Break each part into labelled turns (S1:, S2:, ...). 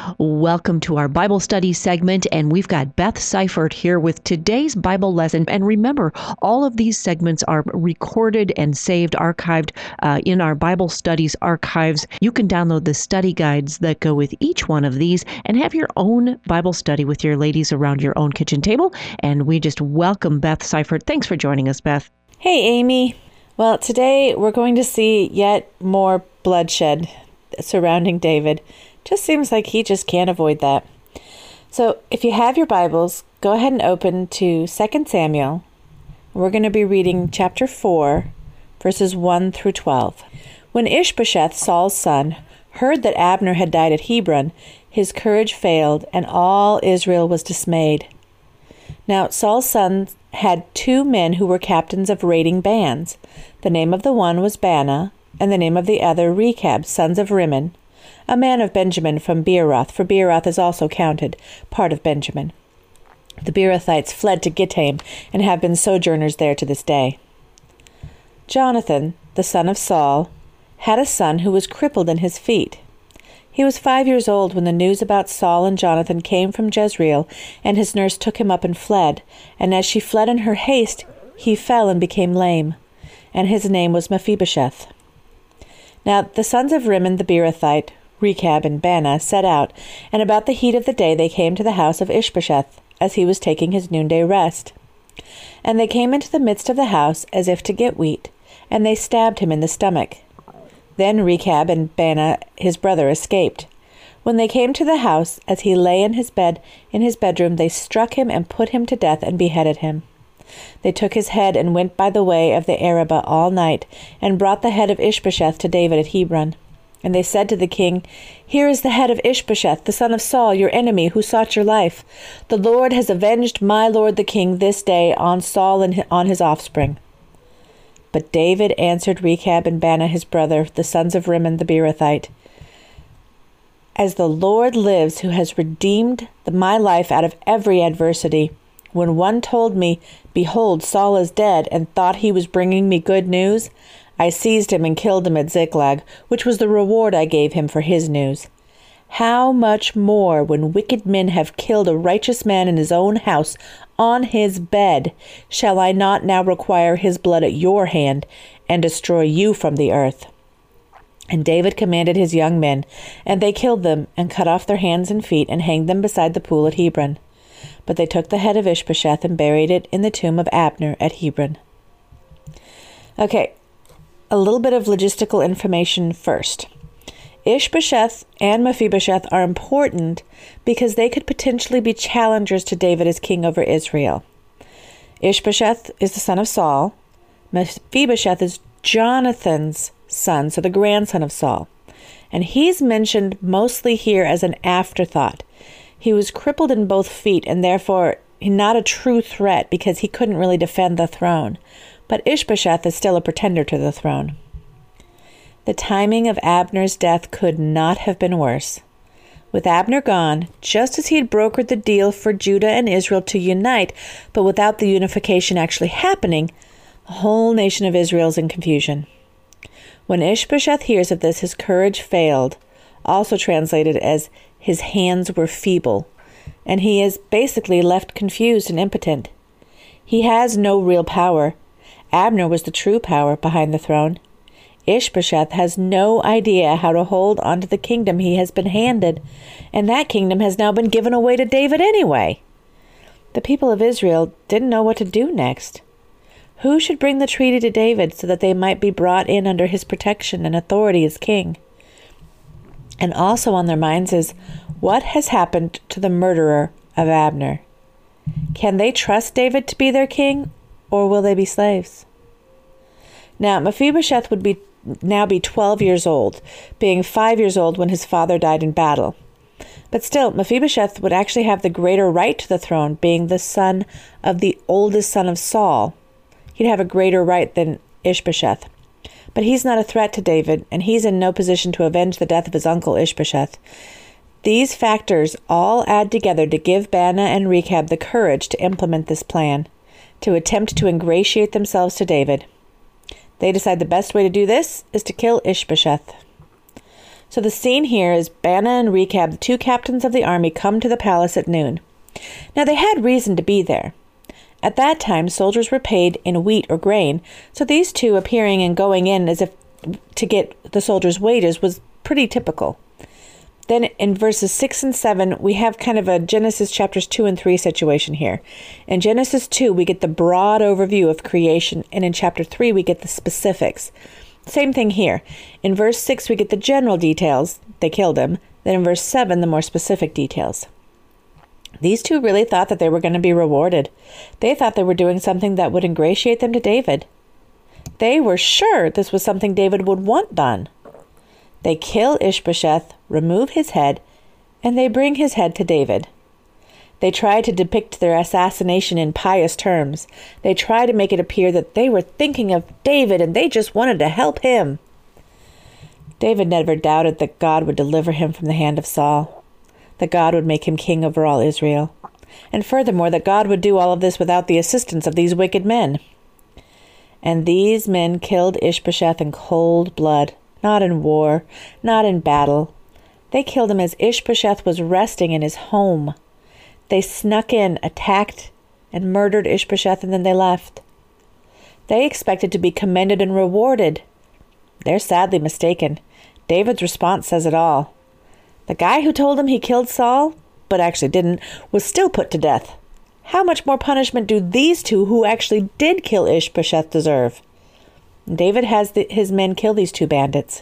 S1: Welcome to our Bible study segment, and we've got Beth Seifert here with today's Bible lesson. And remember, all of these segments are recorded and saved, archived in our Bible studies archives. You can download the study guides that go with each one of these and have your own Bible study with your ladies around your own kitchen table. And we just welcome Beth Seifert. Thanks for joining us, Beth.
S2: Hey, Amy. Well, today we're going to see yet more bloodshed surrounding David. Just seems like he just can't avoid that. So if you have your Bibles, go ahead and open to 2 Samuel. We're going to be reading chapter 4, verses 1 through 12. When Ishbosheth, Saul's son, heard that Abner had died at Hebron, his courage failed, and all Israel was dismayed. Now Saul's son had 2 men who were captains of raiding bands. The name of the one was Baanah, and the name of the other Rechab, sons of Rimmon, a man of Benjamin from Beeroth, for Beeroth is also counted part of Benjamin. The Beerothites fled to Gittaim and have been sojourners there to this day. Jonathan, the son of Saul, had a son who was crippled in his feet. He was 5 years old when the news about Saul and Jonathan came from Jezreel, and his nurse took him up and fled. And as she fled in her haste, he fell and became lame, and his name was Mephibosheth. Now the sons of Rimmon the Beerothite, Rechab and Baanah, set out, and about the heat of the day they came to the house of Ishbosheth, as he was taking his noonday rest. And they came into the midst of the house as if to get wheat, and they stabbed him in the stomach. Then Rechab and Baanah his brother escaped. When they came to the house, as he lay in his bedroom, they struck him and put him to death and beheaded him. They took his head and went by the way of the Arabah all night, and brought the head of Ishbosheth to David at Hebron. And they said to the king, "Here is the head of Ishbosheth, the son of Saul, your enemy, who sought your life. The Lord has avenged my lord the king this day on Saul and on his offspring." But David answered Rechab and Baanah his brother, the sons of Rimmon the Beerothite, "As the Lord lives, who has redeemed my life out of every adversity, when one told me, 'Behold, Saul is dead,' and thought he was bringing me good news, I seized him and killed him at Ziklag, which was the reward I gave him for his news. How much more, when wicked men have killed a righteous man in his own house, on his bed, shall I not now require his blood at your hand, and destroy you from the earth?" And David commanded his young men, and they killed them, and cut off their hands and feet, and hanged them beside the pool at Hebron. But they took the head of Ishbosheth and buried it in the tomb of Abner at Hebron. Okay, a little bit of logistical information first. Ishbosheth and Mephibosheth are important because they could potentially be challengers to David as king over Israel. Ishbosheth is the son of Saul. Mephibosheth is Jonathan's son, so the grandson of Saul. And he's mentioned mostly here as an afterthought. He was crippled in both feet and therefore not a true threat because he couldn't really defend the throne. But Ishbosheth is still a pretender to the throne. The timing of Abner's death could not have been worse. With Abner gone, just as he had brokered the deal for Judah and Israel to unite, but without the unification actually happening, the whole nation of Israel is in confusion. When Ishbosheth hears of this, his courage failed, also translated as his hands were feeble, and he is basically left confused and impotent. He has no real power. Abner was the true power behind the throne. Ishbosheth has no idea how to hold onto the kingdom he has been handed, and that kingdom has now been given away to David anyway. The people of Israel didn't know what to do next. Who should bring the treaty to David so that they might be brought in under his protection and authority as king? And also on their minds is, what has happened to the murderer of Abner? Can they trust David to be their king, or will they be slaves? Now, Mephibosheth would now be 12 years old, being 5 years old when his father died in battle. But still, Mephibosheth would actually have the greater right to the throne, being the son of the oldest son of Saul. He'd have a greater right than Ishbosheth. But he's not a threat to David, and he's in no position to avenge the death of his uncle Ishbosheth. These factors all add together to give Baanah and Rechab the courage to implement this plan, to attempt to ingratiate themselves to David. They decide the best way to do this is to kill Ishbosheth. So the scene here is Baanah and Rechab, the two captains of the army, come to the palace at noon. Now they had reason to be there. At that time, soldiers were paid in wheat or grain, so these two appearing and going in as if to get the soldiers' wages was pretty typical. Then in verses 6 and 7, we have kind of a Genesis chapters 2 and 3 situation here. In Genesis 2, we get the broad overview of creation, and in chapter 3, we get the specifics. Same thing here. In verse 6, we get the general details. They killed him. Then in verse 7, the more specific details. These two really thought that they were going to be rewarded. They thought they were doing something that would ingratiate them to David. They were sure this was something David would want done. They kill Ishbosheth, remove his head, and they bring his head to David. They try to depict their assassination in pious terms. They try to make it appear that they were thinking of David and they just wanted to help him. David never doubted that God would deliver him from the hand of Saul, that God would make him king over all Israel, and furthermore, that God would do all of this without the assistance of these wicked men. And these men killed Ishbosheth in cold blood, not in war, not in battle. They killed him as Ishbosheth was resting in his home. They snuck in, attacked, and murdered Ishbosheth, and then they left. They expected to be commended and rewarded. They're sadly mistaken. David's response says it all. The guy who told him he killed Saul, but actually didn't, was still put to death. How much more punishment do these two who actually did kill Ishbosheth deserve? David has his men kill these two bandits.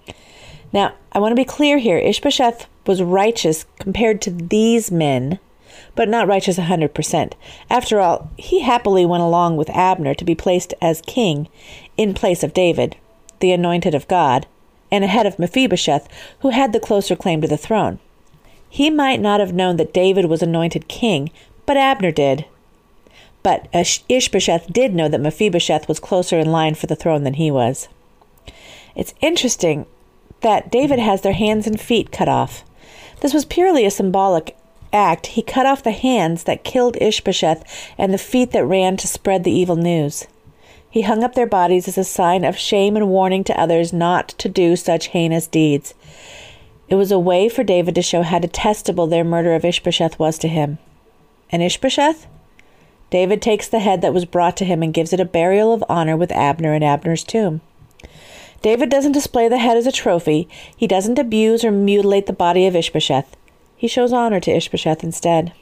S2: Now, I want to be clear here. Ishbosheth was righteous compared to these men, but not righteous 100%. After all, he happily went along with Abner to be placed as king in place of David, the anointed of God, and ahead of Mephibosheth, who had the closer claim to the throne. He might not have known that David was anointed king, but Abner did. But Ishbosheth did know that Mephibosheth was closer in line for the throne than he was. It's interesting that David has their hands and feet cut off. This was purely a symbolic act. He cut off the hands that killed Ishbosheth and the feet that ran to spread the evil news. He hung up their bodies as a sign of shame and warning to others not to do such heinous deeds. It was a way for David to show how detestable their murder of Ishbosheth was to him. And Ishbosheth? David takes the head that was brought to him and gives it a burial of honor with Abner in Abner's tomb. David doesn't display the head as a trophy. He doesn't abuse or mutilate the body of Ishbosheth. He shows honor to Ishbosheth instead.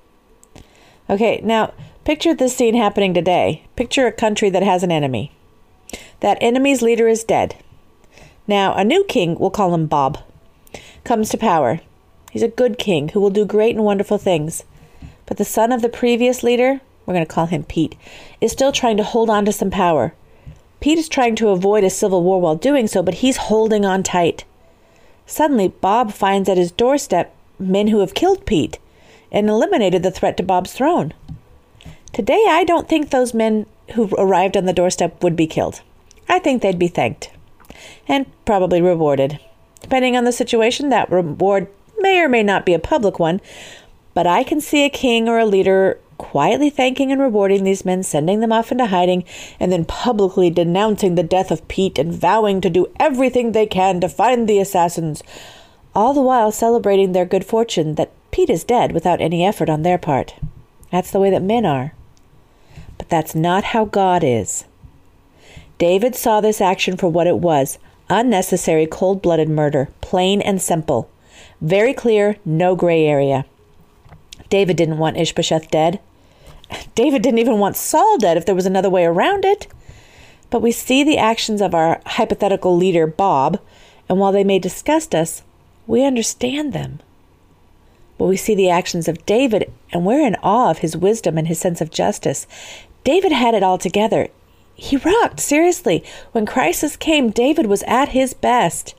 S2: Okay, now picture this scene happening today. Picture a country that has an enemy. That enemy's leader is dead. Now, a new king, we'll call him Bob, comes to power. He's a good king who will do great and wonderful things. But the son of the previous leader, we're going to call him Pete, is still trying to hold on to some power. Pete is trying to avoid a civil war while doing so, but he's holding on tight. Suddenly, Bob finds at his doorstep men who have killed Pete and eliminated the threat to Bob's throne. Today, I don't think those men who arrived on the doorstep would be killed. I think they'd be thanked and probably rewarded. Depending on the situation, that reward may or may not be a public one, but I can see a king or a leader quietly thanking and rewarding these men, sending them off into hiding, and then publicly denouncing the death of Pete and vowing to do everything they can to find the assassins, all the while celebrating their good fortune that Pete is dead without any effort on their part. That's the way that men are. But that's not how God is. David saw this action for what it was, unnecessary cold-blooded murder, plain and simple. Very clear, no gray area. David didn't want Ishbosheth dead. David didn't even want Saul dead if there was another way around it. But we see the actions of our hypothetical leader, Bob, and while they may disgust us, we understand them. But we see the actions of David, and we're in awe of his wisdom and his sense of justice. David had it all together. He rocked, seriously. When crisis came, David was at his best.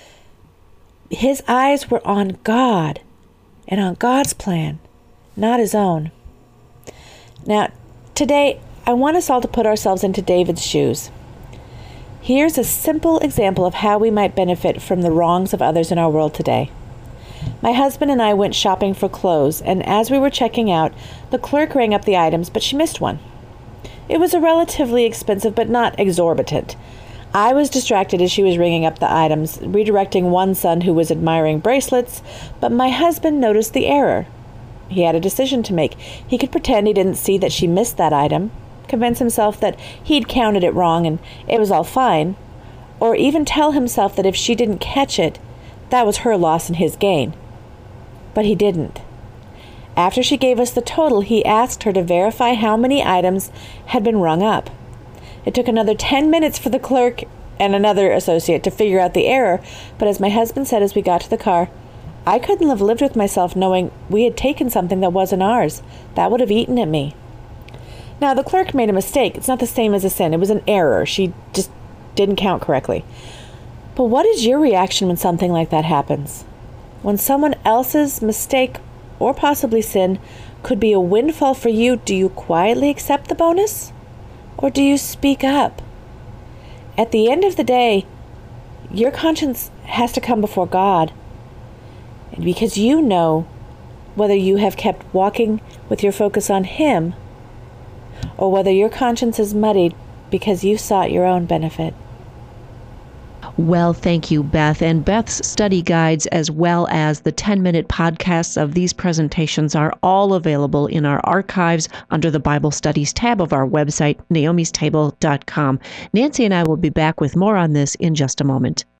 S2: His eyes were on God and on God's plan, not his own. Now, today, I want us all to put ourselves into David's shoes. Here's a simple example of how we might benefit from the wrongs of others in our world today. My husband and I went shopping for clothes, and as we were checking out, the clerk rang up the items, but she missed one. It was a relatively expensive but not exorbitant. I was distracted as she was ringing up the items, redirecting one son who was admiring bracelets, but my husband noticed the error. He had a decision to make. He could pretend he didn't see that she missed that item, convince himself that he'd counted it wrong and it was all fine, or even tell himself that if she didn't catch it, that was her loss and his gain. But he didn't. After she gave us the total, he asked her to verify how many items had been rung up. It took another 10 minutes for the clerk and another associate to figure out the error, but as my husband said as we got to the car, I couldn't have lived with myself knowing we had taken something that wasn't ours. That would have eaten at me. Now, the clerk made a mistake. It's not the same as a sin. It was an error. She just didn't count correctly. But what is your reaction when something like that happens? When someone else's mistake or possibly sin could be a windfall for you, do you quietly accept the bonus? Or do you speak up? At the end of the day, your conscience has to come before God. And because you know whether you have kept walking with your focus on Him or whether your conscience is muddied because you sought your own benefit.
S1: Well, thank you, Beth. And Beth's study guides, as well as the 10-minute podcasts of these presentations, are all available in our archives under the Bible Studies tab of our website, naomistable.com. Nancy and I will be back with more on this in just a moment.